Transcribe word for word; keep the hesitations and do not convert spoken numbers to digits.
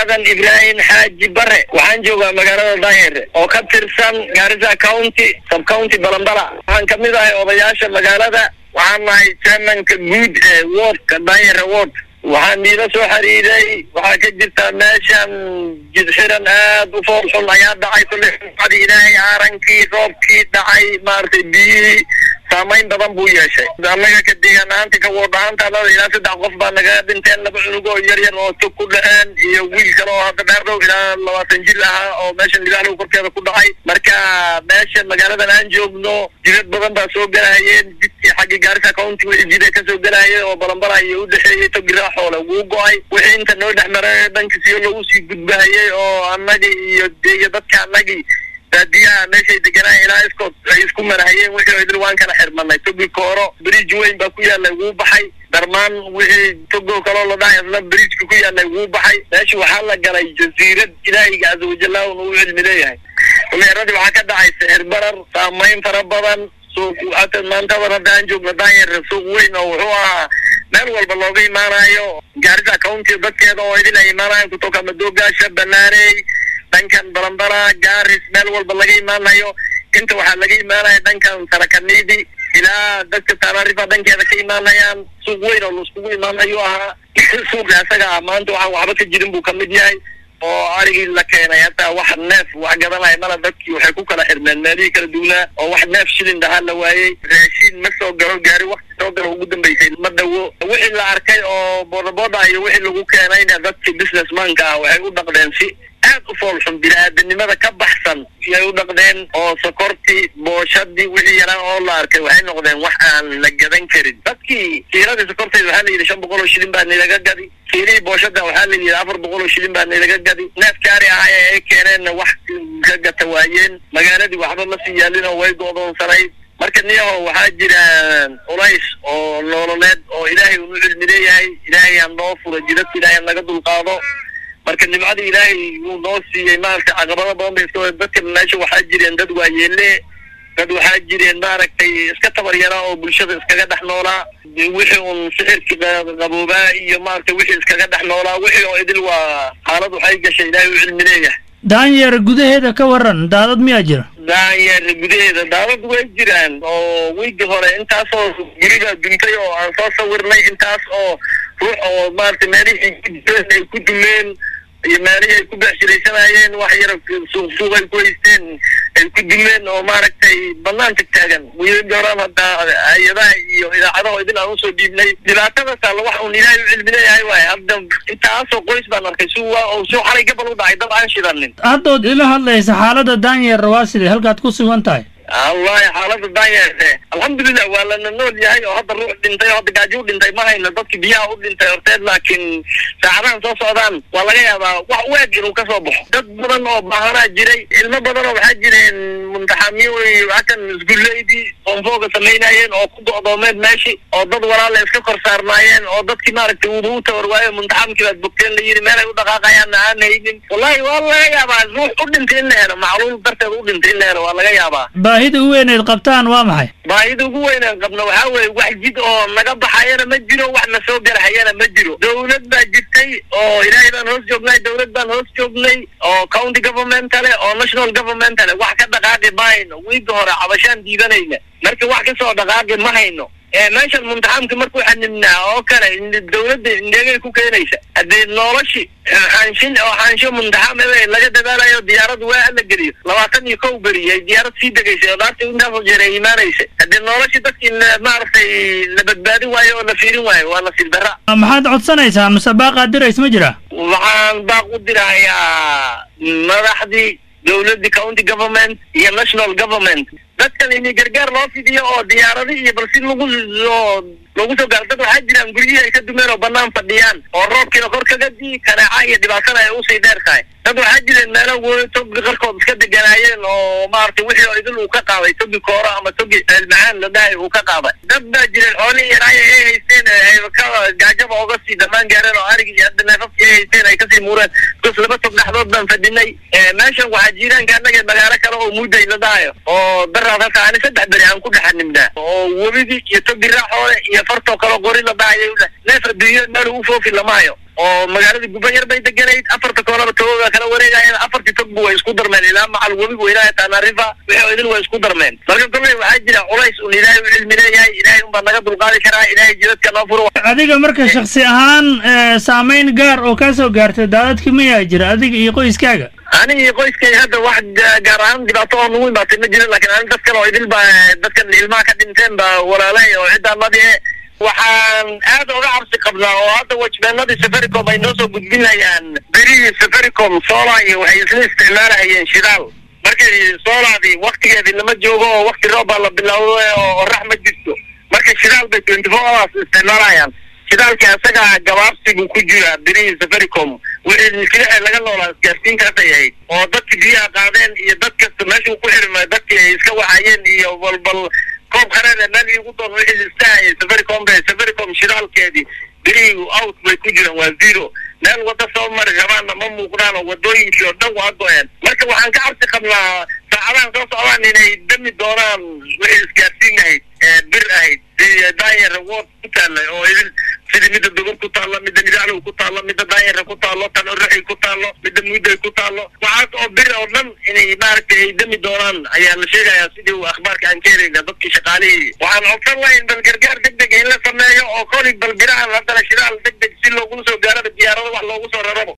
آدم إبراهيم حاج برة وعن جوا مقالة داير أو كترسان غارزا كاونتي سب كاونتي بلنبلا عن كمية أبياش مقالة وعن ما يتمن كجود وورد كداير وورد وعن دينا سو حريري وعن كجرتا ماشان جدحرا آد وفوق حليات دعي كل حد إلهي عارنكي صوبكي دعي مارتي بي سامين بدن buu yeeshay anaga ka deegaanaanta ka wadaanta la ilaa saddex qof baa naga dhinteen laba cunugo yar yar oo ku dhaceen iyo wiil kale oo hadda dheer dhow ilaa labaatan jir ah oo meeshan libaano korkeeda ku dhacay marka meesha magaalada aan joogno jilad badan baa soo galayeen jidkii xagga Gaarisa County way jidada ka soo galayeen oo balanbala iyo u dhaxeeyay Togirax xoolo ugu go'ay wixii inta noo dhaxmaray dhanka si loo sii gudbaayay oo anaga iyo dadka anaga dadiyada meeshay deganaa ilaa iskood ay isku marayeen wixii idil waan kala xirmanay togi kooro bridge weyn baa ku yaalay ugu baxay darmaan wixii togo kale la dhaayay bridge ku yaalay ugu baxay meesha waxa la galay jasiirad ilaahay azza wa jalla uu cilmi leeyahay umeeradi waxa ka dhacay sixir barar saameyn fara badan suuq aad maanta wadaan joogna daayir suuq weyn oo wuxuu ahaa meel walba looga imaanayo Gaarisa County dadkeeda oo idil ay imaanayaan ku toka madoogaasha banaanay dankan balanbala gaaris meel walba laga imaanayo inta waxa laga imaanayo dankan Tarakanidi ilaa dadka Taraarifa dankeeda ka imaanayaan suuq weyn oo isku imaanayo aha suuq asaga maanta waxa waxba ka jirin buu kamid yahay oo arigi la keenay hata wax neef wax gadanay mala dadkii waxay ku kala xirmeen meelii kala duuna oo wax neef shilin dhaha la waayay raashin ma soo garo gaari waqti soo garo ugu dambeysay ma dawo wixii la arkay oo boodabooda iyo wixii lagu keenay dadkii businessman-ka waxay u dhaqdeen si aad u foolxun bini'aadanimada ka baxsan ay u dhaqdeen oo sokorti booshadii wixii yaraan oo la arkay waxay noqdeen wax aan la gadan karin dadkii kiilada sokorteed waxaa la yidhi shan boqol oo shilin baa nilaga gadi kiilii booshada waxaa la yidhi afar boqol oo shilin baa nilaga gadi neef gaari ahaa ee ay keeneenna wax ka gata waayeen magaaladii waxba ma sii yaalin oo way go'doonsanayd marka niyaho waxaa jiraan culays oo nololeed oo ilaahay uu cilmi leeyahay ilaahay aan noo furo jidadka ilaahay naga dulqaado marka nimcada ilaahay uu noo siiyay maarta caqabado badan bay soo dadka meesha waxaa jireen dad waayeele dad waxaa jireen maaragtay iska tabar yara oo bulshada iskaga dhex noolaa wixii uun sixirka qaboobaa iyo maarta wixii iskaga dhex noolaa wixii oo idil waa xaalad waxay gashay ilaahay uu cilmi leeyahay daanyeer gudaheeda ka waran daadad miyaa jira daanyeer gudaheeda daadad way jiraan oo wiigi hore intaasoo guriga duntay oo aan soo sawirnay intaas oo ruux oo maarta meelihii ay ku dumeen iyo meelihii ay ku beecshiraysanayeen wax yar suuq suuq ay ku haysteen ay ku dumeen oo maaragtay banaanka taagan wiilal gaaraan hadda hay'adaha iyo idaacadaha idin aan usoo dhiibnay dhibaatada taalo wax uu ilaahay u cilmi leeyahay waay hadda intaasoo qoys baan arkay suuqa oo soo xalay gabal u dhacay dad aan shidanin haddood ila hadlaysa xaalada daanyeer waa sidee halkaad ku sugan tahay الله حالات الدنيا الحمد لله ولا نقول يا هاي هذا الروح دنتي هذا قاجو دنتي ما هي نضك بيها ودنتي أرتاد لكن ساعدان صو صادان والله يا با واجر وكسبح تبرن أو بحرة جري إلما بدروا بحجرين منتحمي وعكن نقول لي دي on فوق سميناين أو كده أضامات ماشي أو ضد وراء اللي يفكر صارناين أو ضد كمارة تودوت ورواية منتحم كذا بكتير اللي يري ماله ودقاقة يعني عن هيدين والله والله يا با روح ودنتي إنه أنا معلوم برت ودنتي إنه أنا والله يا با baahida ugu weyn ee qabtaan waa maxay baahida ugu weyn ee qabno waxa weey wax jid oo naga baxayana ma jiro wax na soo galahayana ma jiro dawlad baa jirtay oo ilaahay baan hoos joognay dawlad baan hoos joognay oo county government kale oo national government kale wax ka dhaqaaqi baayno wiiga hore cabashaan diidanayna marka wax ka soo dhaqaaqi ma hayno ee meeshan muntaxamka markuu xanibnaa oo kale dawladda indheegay ku keenaysa hadii noloshi xanshin oo xansho muntaxam ee laga dadaalayo diyaarad waa la geliyo labaatan iyo kow beriyay diyaarad sii degaysay oo dhaartay inta soo jeeray iimaanaysa hadii noloshi dadkii maartay la badbaadi waayo oo la fiirin waayo waa la silbara maxaad codsanaysaa musabaqaad dirays ma jira waxaan baaq u dirayaa madaxdii dawladda county government iyo national government dadkan in gargaar loo fidiyo oo diyaarado iyo balsi lagu soo lagu soo gaar dad waxa jiraan guriyada ay ka dumeen oo banaan fadhiyaan oo roobkina kor kaga dii kanaaca iyo dhibaatada ay u sii dheer tahay dad waxa jireen meelo weyn tog qarkood iska deganaayeen oo maartay wixii oo idil uu ka qaaday togi kooro ama togi macaan la dhahay uu ka qaaday dad baa jireen xooli yaraay ay haysteen ay ka gaajaba uga sii dhamaan gaareen oo arigi iyo neefaf ay haysteen ay ka sii muureen kus laba tog dhaxdood baan fadhinay meeshan waxa jiraan gaanaga magaalo kale oo mudday la dhahayo oo darada aan saddex bari aan ku dhaxnimdaa oo wabidi iyo togi raaxoole iyo farto kale qori la dhahayo neef adduunyo meel uu foofi lamaayo oo magaalada Gubayar bay deganayd afarta koona waa kala wareegayeen afartii togba way isku darmeen ilaa macal webiga weynaa Tanarifa wixii idin way isku darmeen marka kulay waxaa jira culays uu ilaahay u cilmi leeyahay ilaahay un baa naga dulqaadi karaa ilaahay jidadka noo furo adiga marka shakhsi ahaan saameyn gaar oo ka soo gaartay daadadkii miyaa jira adiga iyo qoyskaaga aniga iyo qoyskayga hadda wax gaar ahaan dhibaato oo nagu imaatay ma jirin laakiin aniga dadkan oo idil baa dadkan ilmaha ka dhinteen baa walaalay oo ciddaanadii waxaan aad uga cabsi qabnaa oo hadda wajbeennadii Safaricom ay noo soo gudbinayaan berihii Safaricom solar iyo waxay isla isticmaalayeen shidaal markii solardi waqtigeedii lama joogo oo waqti roob baa la bilaawday oo orax ma jirto marka shidaal bay twenty-four hours isticmaalayaan shidaalka asaga gabaabsigu ku jira berihii Safaricom wixii kale laga noolaa gaarsiinta hadda yahay oo dadka biyaha qaadeen iyo dadka meesha ku xirmay dadka ay iska wacayeen iyo walbal koob qarada meel ugu doon wixii istaayay Safaricom bay Safaricom shidaalkeedii berigu out bay ku jiraan waa zero meel wada soo mar rabaan ma muuqdaan wadooyinkii oo dhan waa go'een marka waxaan ka cabsi qabnaa saacadahan soo socdaan inay dami doonaan wixii isgaarsiinahay ee bir ahayd daayar reward ku taallay oo idin sidii midda dogor ku taalo midda midaclo ku taalo midda daayar ku taalo tan ruuxi ku taalo midda muddo ku taalo waxaad oo bir oo dhan inay maartay dami doonaan ayaa la sheegayaa sidii uu akhbaarka aan keenayna dadkii shaqaalihii waxaan codsan lahayn bal gargaar degdeg in la sameeyo oo kolay bal biraha la dala shidaal degdeg si loogu soo gaaro diyaarado wax loogu soo raro